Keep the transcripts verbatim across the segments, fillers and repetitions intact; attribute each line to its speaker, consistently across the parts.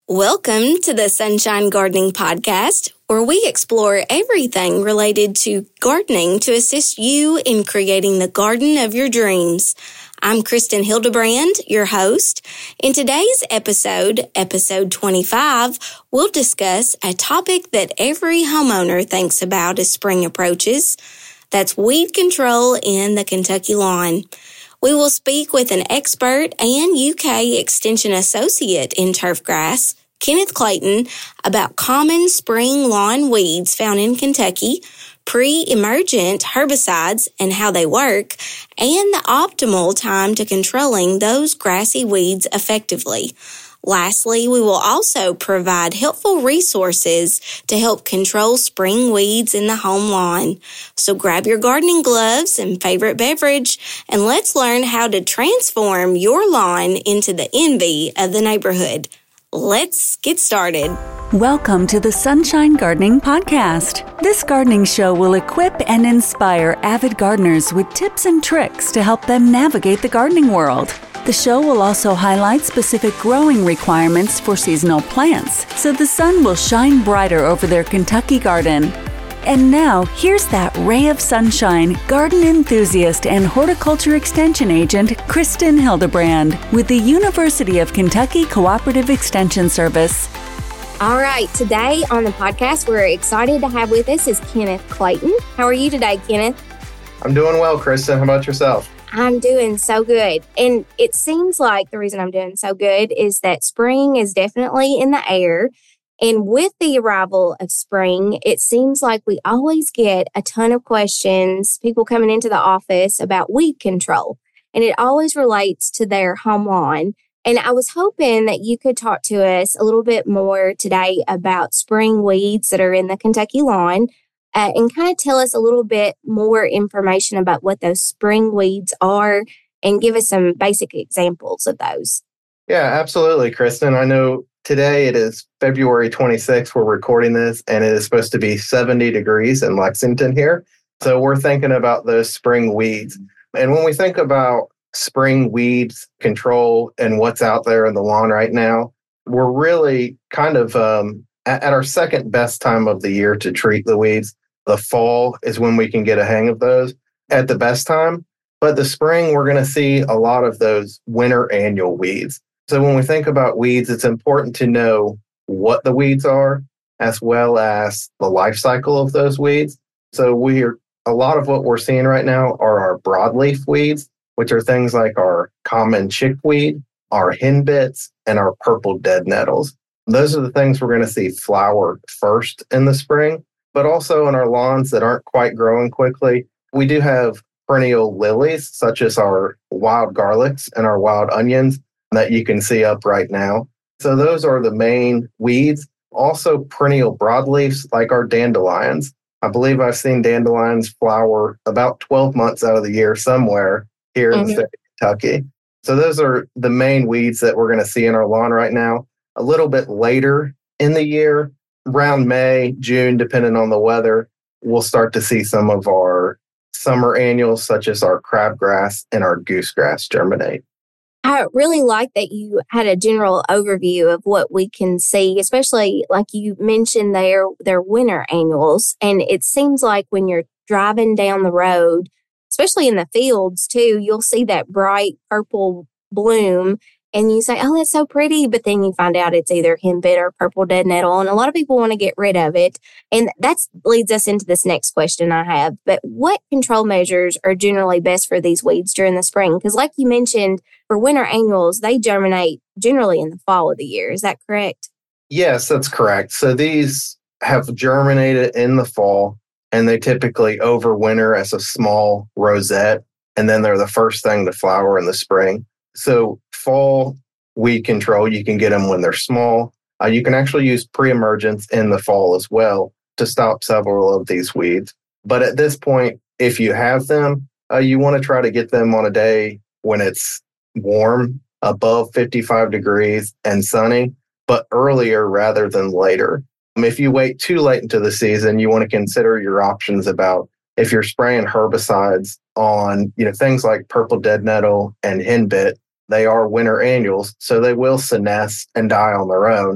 Speaker 1: Welcome to the Sunshine Gardening Podcast, where we explore everything related to gardening to assist you in creating the garden of your dreams. I'm Kristen Hildebrand, your host. In today's episode, episode twenty-five, we'll discuss a topic that every homeowner thinks about as spring approaches. That's weed control in the Kentucky lawn. We will speak with an expert and U K Extension Associate in turfgrass, Kenneth Clayton, about common spring lawn weeds found in Kentucky, pre-emergent herbicides and how they work, and the optimal time to controlling those grassy weeds effectively. Lastly, we will also provide helpful resources to help control spring weeds in the home lawn. So grab your gardening gloves and favorite beverage, and let's learn how to transform your lawn into the envy of the neighborhood. Let's get started.
Speaker 2: Welcome to the Sunshine Gardening Podcast. This gardening show will equip and inspire avid gardeners with tips and tricks to help them navigate the gardening world. The show will also highlight specific growing requirements for seasonal plants, so the sun will shine brighter over their Kentucky garden. And now, here's that ray of sunshine, garden enthusiast and horticulture extension agent, Kristen Hildebrand, with the University of Kentucky Cooperative Extension Service.
Speaker 1: All right, today on the podcast, we're excited to have with us is Kenneth Clayton. How are you today, Kenneth?
Speaker 3: I'm doing well, Kristen. How about yourself?
Speaker 1: I'm doing so good. And it seems like the reason I'm doing so good is that spring is definitely in the air. And with the arrival of spring, it seems like we always get a ton of questions, people coming into the office about weed control. And it always relates to their home lawn. And I was hoping that you could talk to us a little bit more today about spring weeds that are in the Kentucky lawn. Uh, and kind of tell us a little bit more information about what those spring weeds are and give us some basic examples of those.
Speaker 3: Yeah, absolutely, Kristen. I know today it is February twenty-sixth. We're recording this, and it is supposed to be seventy degrees in Lexington here. So we're thinking about those spring weeds. And when we think about spring weeds control and what's out there in the lawn right now, we're really kind of um, at, at our second best time of the year to treat the weeds. The fall is when we can get a hang of those at the best time. But the spring, we're going to see a lot of those winter annual weeds. So when we think about weeds, it's important to know what the weeds are, as well as the life cycle of those weeds. So we're a lot of what we're seeing right now are our broadleaf weeds, which are things like our common chickweed, our henbits, and our purple dead nettles. Those are the things we're going to see flower first in the spring. But also in our lawns that aren't quite growing quickly, we do have perennial lilies, such as our wild garlics and our wild onions that you can see up right now. So those are the main weeds. Also perennial broadleafs like our dandelions. I believe I've seen dandelions flower about twelve months out of the year somewhere here mm-hmm. in the state of Kentucky. So those are the main weeds that we're going to see in our lawn right now. A little bit later in the year, around May, June, depending on the weather, we'll start to see some of our summer annuals, such as our crabgrass and our goosegrass, germinate.
Speaker 1: I really like that you had a general overview of what we can see, especially like you mentioned their, their winter annuals. And it seems like when you're driving down the road, especially in the fields too, you'll see that bright purple bloom. And you say, oh, that's so pretty. But then you find out it's either henbit or purple dead nettle. And a lot of people want to get rid of it. And that leads us into this next question I have. But what control measures are generally best for these weeds during the spring? Because like you mentioned, for winter annuals, they germinate generally in the fall of the year. Is that correct?
Speaker 3: Yes, that's correct. So these have germinated in the fall, and they typically overwinter as a small rosette. And then they're the first thing to flower in the spring. So fall weed control, you can get them when they're small. Uh, you can actually use pre-emergence in the fall as well to stop several of these weeds. But at this point, if you have them, uh, you want to try to get them on a day when it's warm, above fifty-five degrees and sunny, but earlier rather than later. Um, if you wait too late into the season, you want to consider your options about if you're spraying herbicides on, you know, things like purple dead nettle and henbit. They are winter annuals, so they will senesce and die on their own.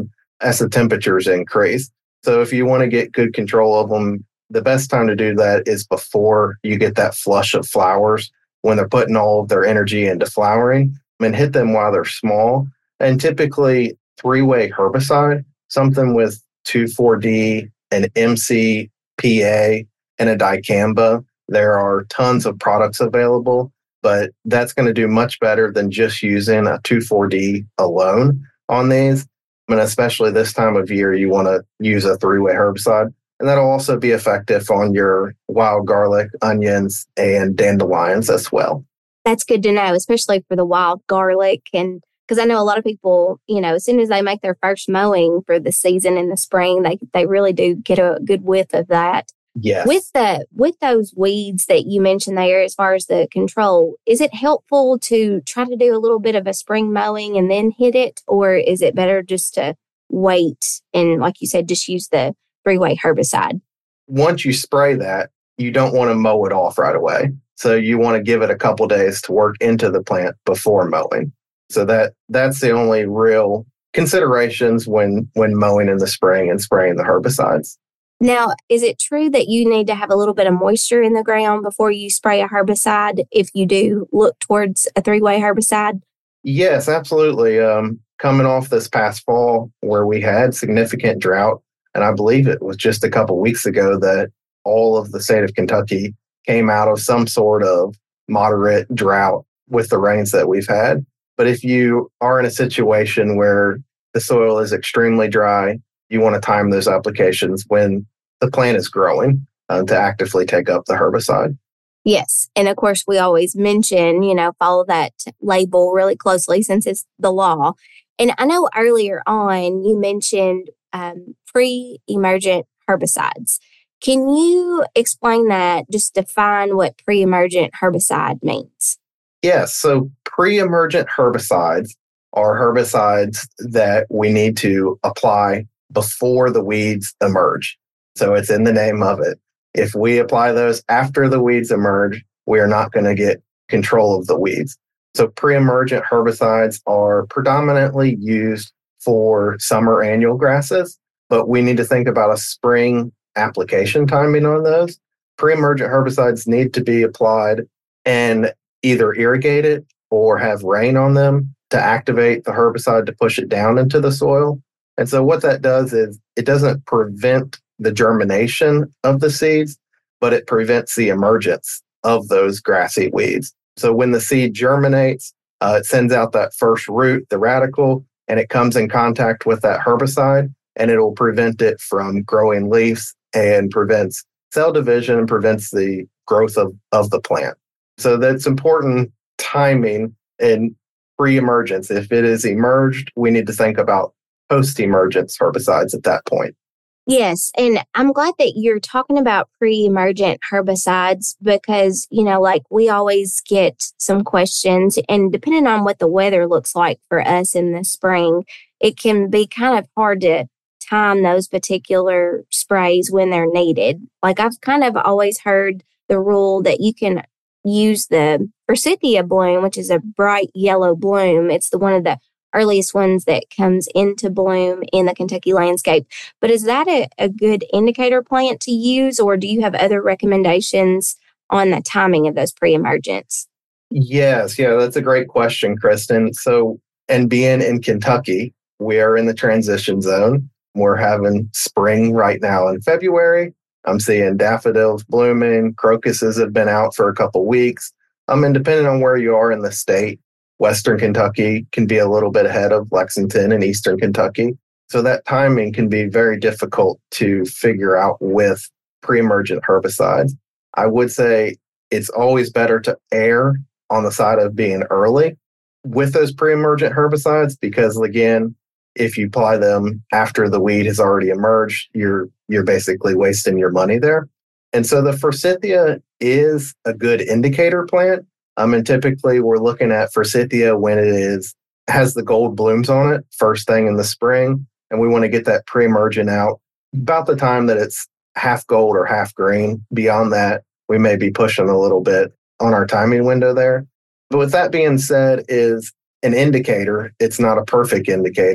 Speaker 3: as the temperatures increase. So if you want to get good control of them, the best time to do that is before you get that flush of flowers, when they're putting all of their energy into flowering. I mean, hit them while they're small. And typically three-way herbicide, something with two four D, an M C P A, and a dicamba. There are tons of products available, but that's going to do much better than just using a two four D alone on these. I mean, especially this time of year, you want to use a three-way herbicide. And that'll also be effective on your wild garlic, onions, and dandelions as well.
Speaker 1: That's good to know, especially for the wild garlic. And because I know a lot of people, you know, as soon as they make their first mowing for the season in the spring, they they really do get a good whiff of that.
Speaker 3: Yes.
Speaker 1: With the with those weeds that you mentioned there, as far as the control, is it helpful to try to do a little bit of a spring mowing and then hit it? Or is it better just to wait and, like you said, just use the three-way herbicide?
Speaker 3: Once you spray that, you don't want to mow it off right away. So you want to give it a couple days to work into the plant before mowing. So that that's the only real considerations when when mowing in the spring and spraying the herbicides.
Speaker 1: Now, is it true that you need to have a little bit of moisture in the ground before you spray a herbicide if you do look towards a three-way herbicide?
Speaker 3: Yes, absolutely. Um, coming off this past fall where we had significant drought, and I believe it was just a couple weeks ago that all of the state of Kentucky came out of some sort of moderate drought with the rains that we've had. But if you are in a situation where the soil is extremely dry, you want to time those applications when the plant is growing uh, to actively take up the herbicide.
Speaker 1: Yes. And of course, we always mention, you know, follow that label really closely since it's the law. And I know earlier on you mentioned um, pre-emergent herbicides. Can you explain that? Just define what pre-emergent herbicide means.
Speaker 3: Yes. So pre-emergent herbicides are herbicides that we need to apply before the weeds emerge. So it's in the name of it. If we apply those after the weeds emerge, we are not going to get control of the weeds. So pre-emergent herbicides are predominantly used for summer annual grasses, but we need to think about a spring application timing on those. Pre-emergent herbicides need to be applied and either irrigated or have rain on them to activate the herbicide to push it down into the soil. And so what that does is it doesn't prevent the germination of the seeds, but it prevents the emergence of those grassy weeds. So when the seed germinates, uh, it sends out that first root, the radicle, and it comes in contact with that herbicide, and it will prevent it from growing leaves and prevents cell division and prevents the growth of, of the plant. So that's important timing in pre-emergence. If it is emerged, we need to think about post-emergence herbicides at that point.
Speaker 1: Yes. And I'm glad that you're talking about pre-emergent herbicides because, you know, like we always get some questions, and depending on what the weather looks like for us in the spring, it can be kind of hard to time those particular sprays when they're needed. Like I've kind of always heard the rule that you can use the Forsythia bloom, which is a bright yellow bloom. It's the one of the earliest ones that comes into bloom in the Kentucky landscape. But is that a, a good indicator plant to use, or do you have other recommendations on the timing of those pre-emergents?
Speaker 3: Yes, yeah, that's a great question, Kristen. So, and being in Kentucky, we are in the transition zone. We're having spring right now in February. I'm seeing daffodils blooming. Crocuses have been out for a couple weeks. I mean, depending on where you are in the state, Western Kentucky can be a little bit ahead of Lexington and Eastern Kentucky. So that timing can be very difficult to figure out with pre-emergent herbicides. I would say it's always better to err on the side of being early with those pre-emergent herbicides because, again, if you apply them after the weed has already emerged, you're you're basically wasting your money there. And so the Forsythia is a good indicator plant. Um, and typically we're looking at Forsythia when it is has the gold blooms on it first thing in the spring. And we want to get that pre-emergent out about the time that it's half gold or half green. Beyond that, we may be pushing a little bit on our timing window there. But with that being said, is an indicator. It's not a perfect indicator.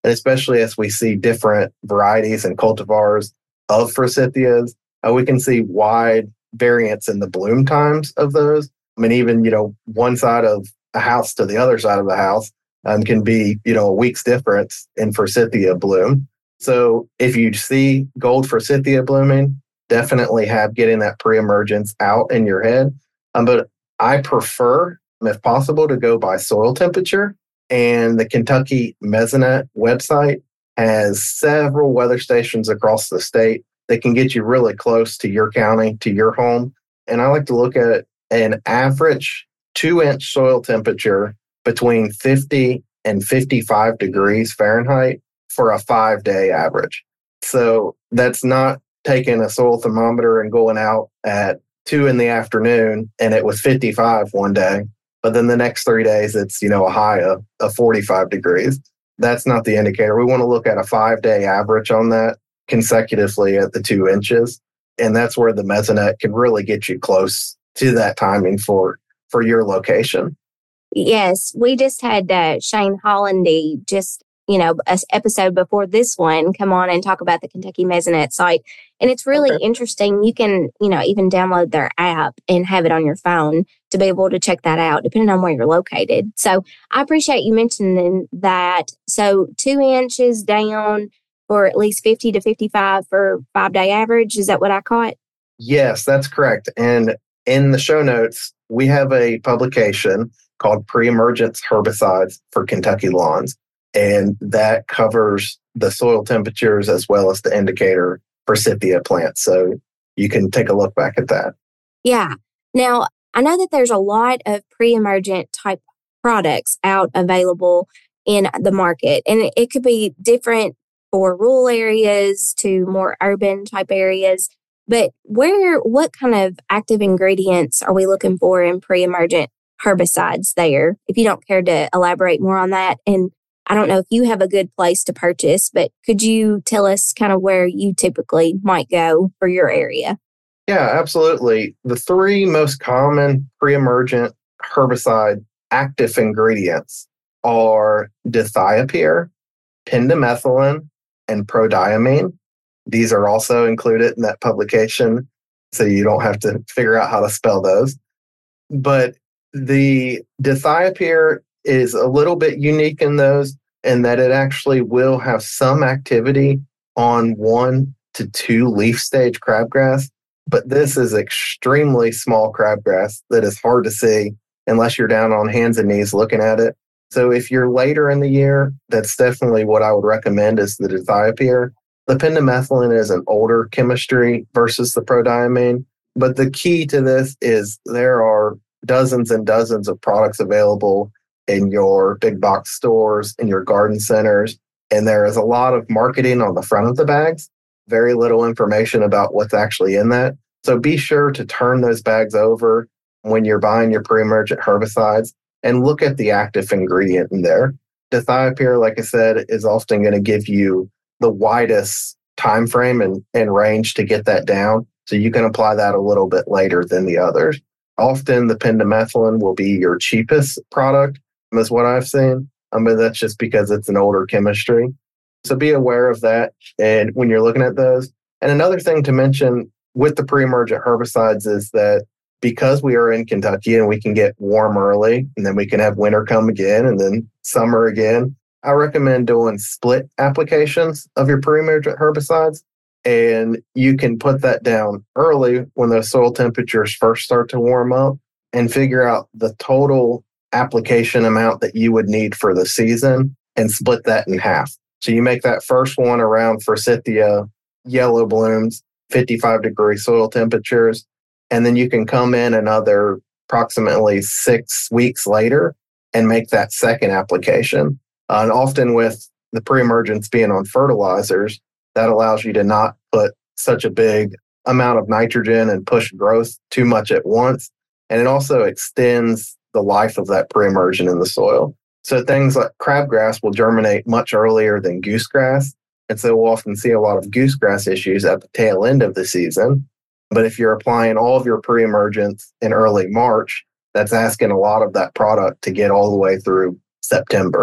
Speaker 3: And especially as we see different varieties and cultivars of forsythias, uh, we can see wide variance in the bloom times of those. I mean, even, you know, one side of a house to the other side of the house um, can be, you know, a week's difference in forsythia bloom. So if you see gold forsythia blooming, definitely have getting that pre-emergence out in your head. Um, but I prefer, if possible, to go by soil temperature. And the Kentucky Mesonet website has several weather stations across the state that can get you really close to your county, to your home. And I like to look at an average two-inch soil temperature between fifty and fifty-five degrees Fahrenheit for a five-day average. So that's not taking a soil thermometer and going out at two in the afternoon and it was fifty-five one day. But then the next three days, it's, you know, a high of, of forty-five degrees. That's not the indicator. We want to look at a five-day average on that consecutively at the two inches. And that's where the Mesonet can really get you close to that timing for, for your location.
Speaker 1: Yes, we just had uh, Shane Hollandy just, you know, an episode before this one come on and talk about the Kentucky Mesonet site. And it's really okay. interesting. You can, you know, even download their app and have it on your phone to be able to check that out, depending on where you're located. So I appreciate you mentioning that. So two inches down for at least fifty to fifty-five for five day average. Is that what I caught?
Speaker 3: Yes, that's correct. And in the show notes, we have a publication called Pre-Emergence Herbicides for Kentucky Lawns. And that covers the soil temperatures as well as the indicator forsythia plants. So you can take a look back at that.
Speaker 1: Yeah. Now, I know that there's a lot of pre-emergent type products out available in the market, and it, it could be different for rural areas to more urban type areas. But where, what kind of active ingredients are we looking for in pre-emergent herbicides there? If you don't care to elaborate more on that. And I don't know if you have a good place to purchase, but could you tell us kind of where you typically might go for your area?
Speaker 3: Yeah, absolutely. The three most common pre-emergent herbicide active ingredients are dithiopyr, pendimethalin, and prodiamine. These are also included in that publication, so you don't have to figure out how to spell those. But the dithiopyr is a little bit unique in those, in that it actually will have some activity on one to two leaf stage crabgrass. But this is extremely small crabgrass that is hard to see unless you're down on hands and knees looking at it. So if you're later in the year, that's definitely what I would recommend is the dithiopyr. The pendimethalin is an older chemistry versus the prodiamine. But the key to this is there are dozens and dozens of products available in your big box stores, in your garden centers, and there is a lot of marketing on the front of the bags, very little information about what's actually in that. So be sure to turn those bags over when you're buying your pre-emergent herbicides and look at the active ingredient in there. Dithiopyr, like I said, is often going to give you the widest time frame and, and range to get that down, so you can apply that a little bit later than the others. Often the pendimethalin will be your cheapest product, is what I've seen. I mean, that's just because it's an older chemistry. So be aware of that and when you're looking at those. And another thing to mention with the pre-emergent herbicides is that because we are in Kentucky and we can get warm early and then we can have winter come again and then summer again, I recommend doing split applications of your pre-emergent herbicides. And you can put that down early when those soil temperatures first start to warm up and figure out the total application amount that you would need for the season and split that in half. So you make that first one around forsythia, yellow blooms, fifty-five degree soil temperatures, and then you can come in another approximately six weeks later and make that second application. Uh, and often with the pre-emergence being on fertilizers, that allows you to not put such a big amount of nitrogen and push growth too much at once. And it also extends the life of that pre-emergent in the soil. So things like crabgrass will germinate much earlier than goosegrass. And so we'll often see a lot of goosegrass issues at the tail end of the season. But if you're applying all of your pre-emergence in early March, that's asking a lot of that product to get all the way through September.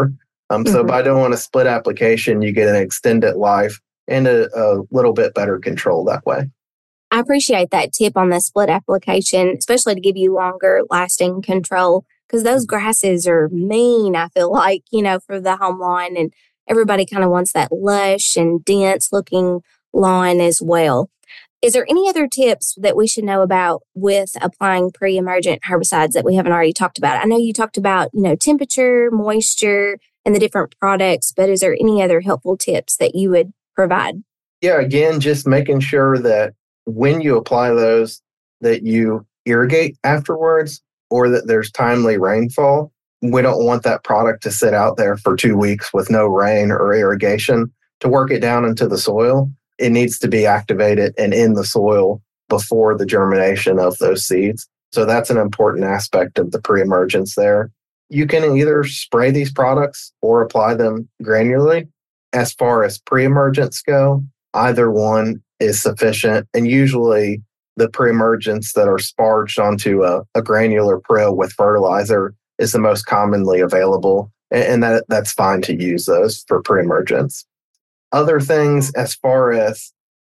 Speaker 3: Um, mm-hmm. So by doing a split application, you get an extended life and a, a little bit better control that way.
Speaker 1: I appreciate that tip on the split application, especially to give you longer lasting control, because those grasses are mean, I feel like, you know, for the home lawn, and everybody kind of wants that lush and dense looking lawn as well. Is there any other tips that we should know about with applying pre-emergent herbicides that we haven't already talked about? I know you talked about, you know, temperature, moisture, and the different products, but is there any other helpful tips that you would provide?
Speaker 3: Yeah, again, just making sure that when you apply those, that you irrigate afterwards or that there's timely rainfall. We don't want that product to sit out there for two weeks with no rain or irrigation to work it down into the soil. It needs to be activated and in the soil before the germination of those seeds. So that's an important aspect of the pre-emergence there. You can either spray these products or apply them granularly. As far as pre-emergence go, either one is sufficient. And usually the pre-emergents that are sparged onto a, a granular prill with fertilizer is the most commonly available. And, and that that's fine to use those for pre-emergence. Other things as far as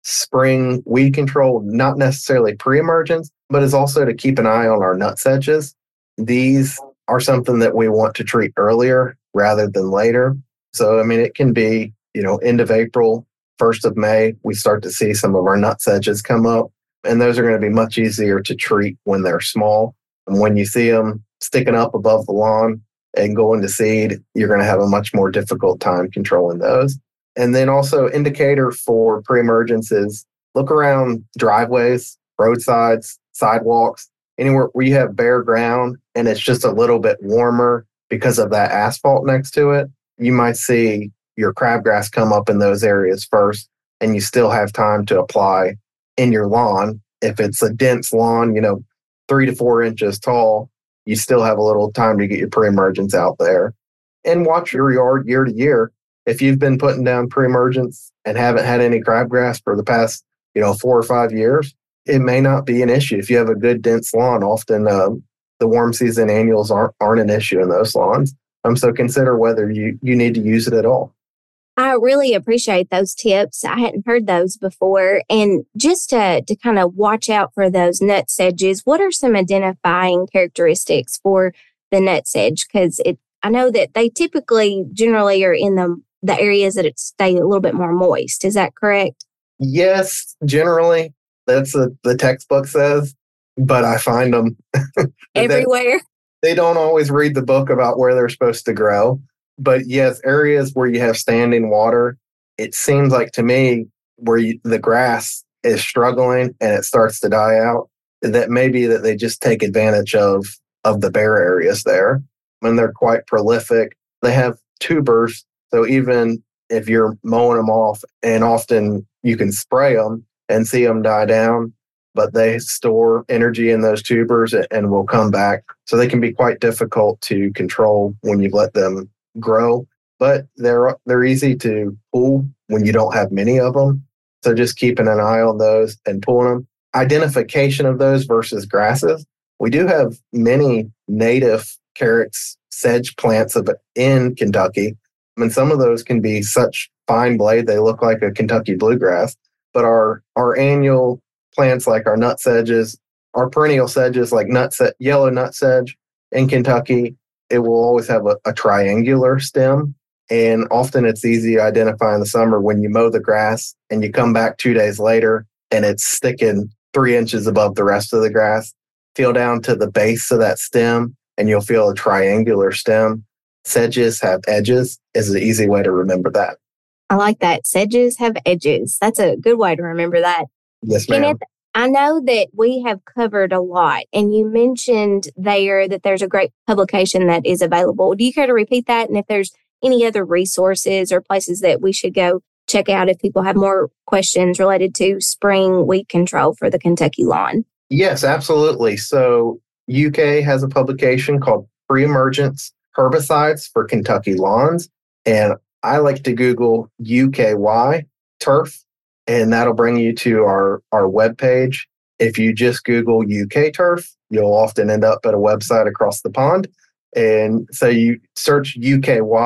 Speaker 3: spring weed control, not necessarily pre-emergence, but is also to keep an eye on our nutsedges. These are something that we want to treat earlier rather than later. So, I mean, it can be, you know, end of April, first of May, we start to see some of our nutsedges come up. And those are going to be much easier to treat when they're small. And when you see them sticking up above the lawn and going to seed, you're going to have a much more difficult time controlling those. And then also indicator for pre-emergence is look around driveways, roadsides, sidewalks, anywhere where you have bare ground and it's just a little bit warmer because of that asphalt next to it. You might see your crabgrass come up in those areas first, and you still have time to apply in your lawn. If it's a dense lawn, you know, three to four inches tall, you still have a little time to get your pre-emergence out there. And watch your yard year to year. If you've been putting down pre-emergence and haven't had any crabgrass for the past, you know, four or five years, it may not be an issue. If you have a good dense lawn, often um, the warm season annuals aren't, aren't an issue in those lawns. Um, so consider whether you, you need to use it at all.
Speaker 1: I really appreciate those tips. I hadn't heard those before. And just to, to kind of watch out for those nutsedges, what are some identifying characteristics for the nutsedge? Because it, I know that they typically generally are in the, the areas that it stay a little bit more moist. Is that correct?
Speaker 3: Yes, generally. That's what the textbook says. But I find them
Speaker 1: everywhere.
Speaker 3: They, they don't always read the book about where they're supposed to grow. But yes, areas where you have standing water, it seems like to me where you, the grass is struggling and it starts to die out, that maybe that they just take advantage of, of the bare areas there. And they're quite prolific. They have tubers. So even if you're mowing them off, and often you can spray them and see them die down, but they store energy in those tubers and will come back. So they can be quite difficult to control when you let them grow, but they're they're easy to pull when you don't have many of them. So just keeping an eye on those and pulling them. Identification of those versus grasses. We do have many native carrots, sedge plants of in Kentucky. I mean, some of those can be such fine blade, they look like a Kentucky bluegrass. But our our annual plants like our nutsedges, our perennial sedges like nutse- yellow nutsedge in Kentucky, it will always have a, a triangular stem. And often it's easy to identify in the summer when you mow the grass and you come back two days later and it's sticking three inches above the rest of the grass. Feel down to the base of that stem and you'll feel a triangular stem. Sedges have edges is an easy way to remember that.
Speaker 1: I like that. Sedges have edges. That's a good way to remember that.
Speaker 3: Yes, ma'am.
Speaker 1: Kenneth, I know that we have covered a lot, and you mentioned there that there's a great publication that is available. Do you care to repeat that? And if there's any other resources or places that we should go check out if people have more questions related to spring weed control for the Kentucky lawn?
Speaker 3: Yes, absolutely. So U K has a publication called Pre-Emergence Herbicides for Kentucky Lawns. And I like to Google U K Y turf. And that'll bring you to our, our webpage. If you just Google U K turf, you'll often end up at a website across the pond. And so you search U K Y,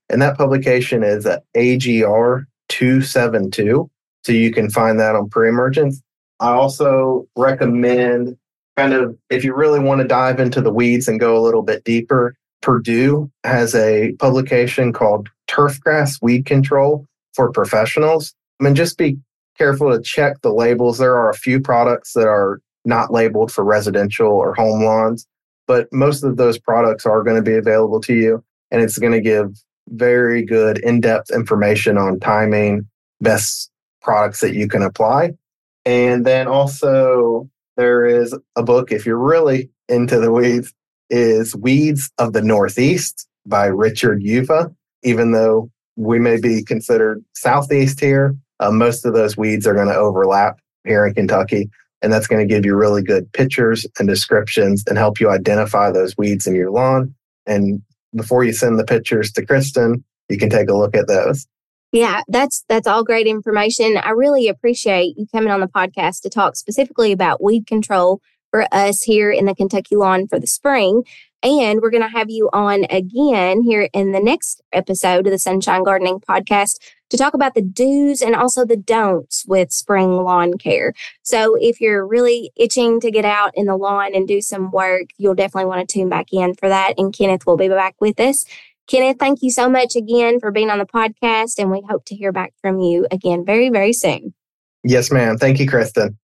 Speaker 3: And that publication is at A G R two seventy-two. So you can find that on Pre-Emergence. I also recommend kind of, if you really want to dive into the weeds and go a little bit deeper, Purdue has a publication called Turfgrass Weed Control for Professionals. I mean, just be careful to check the labels. There are a few products that are not labeled for residential or home lawns, but most of those products are going to be available to you. And it's going to give very good in-depth information on timing, best products that you can apply. And then also there is a book, if you're really into the weeds, is Weeds of the Northeast by Richard Uva. Even though we may be considered Southeast here, uh, most of those weeds are going to overlap here in Kentucky. And that's going to give you really good pictures and descriptions and help you identify those weeds in your lawn. And before you send the pictures to Kristen, you can take a look at those.
Speaker 1: Yeah, that's that's all great information. I really appreciate you coming on the podcast to talk specifically about weed control for us here in the Kentucky Lawn for the spring. And we're going to have you on again here in the next episode of the Sunshine Gardening Podcast to talk about the do's and also the don'ts with spring lawn care. So if you're really itching to get out in the lawn and do some work, you'll definitely want to tune back in for that. And Kenneth will be back with us. Kenneth, thank you so much again for being on the podcast, and we hope to hear back from you again very, very soon.
Speaker 3: Yes, ma'am. Thank you, Kristen.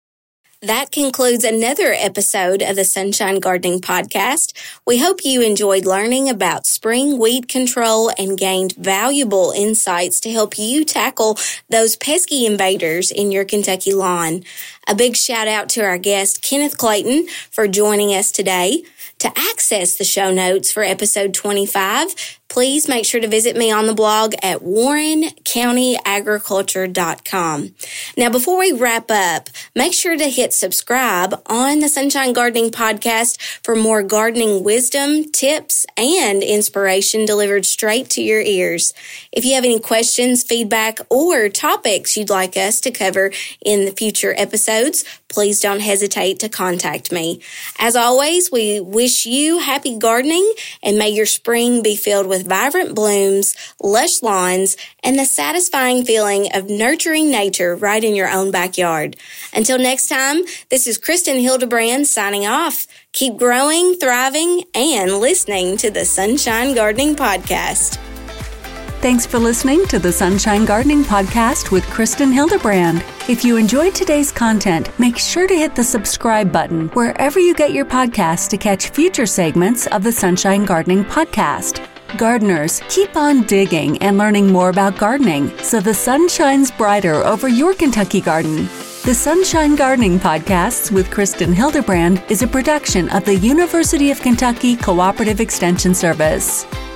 Speaker 1: That concludes another episode of the Sunshine Gardening Podcast. We hope you enjoyed learning about spring weed control and gained valuable insights to help you tackle those pesky invaders in your Kentucky lawn. A big shout out to our guest, Kenneth Clayton, for joining us today. To access the show notes for episode twenty-five, please make sure to visit me on the blog at warren county agriculture dot com. Now, before we wrap up, make sure to hit subscribe on the Sunshine Gardening Podcast for more gardening wisdom, tips, and inspiration delivered straight to your ears. If you have any questions, feedback, or topics you'd like us to cover in the future episodes, please don't hesitate to contact me. As always, we wish you happy gardening, and may your spring be filled with vibrant blooms, lush lawns, and the satisfying feeling of nurturing nature right in your own backyard. Until next time, this is Kristen Hildebrand signing off. Keep growing, thriving, and listening to the Sunshine Gardening Podcast.
Speaker 2: Thanks for listening to the Sunshine Gardening Podcast with Kristen Hildebrand. If you enjoyed today's content, make sure to hit the subscribe button wherever you get your podcasts to catch future segments of the Sunshine Gardening Podcast. Gardeners, keep on digging and learning more about gardening so the sun shines brighter over your Kentucky garden. The Sunshine Gardening Podcasts with Kristen Hildebrand is a production of the University of Kentucky Cooperative Extension Service.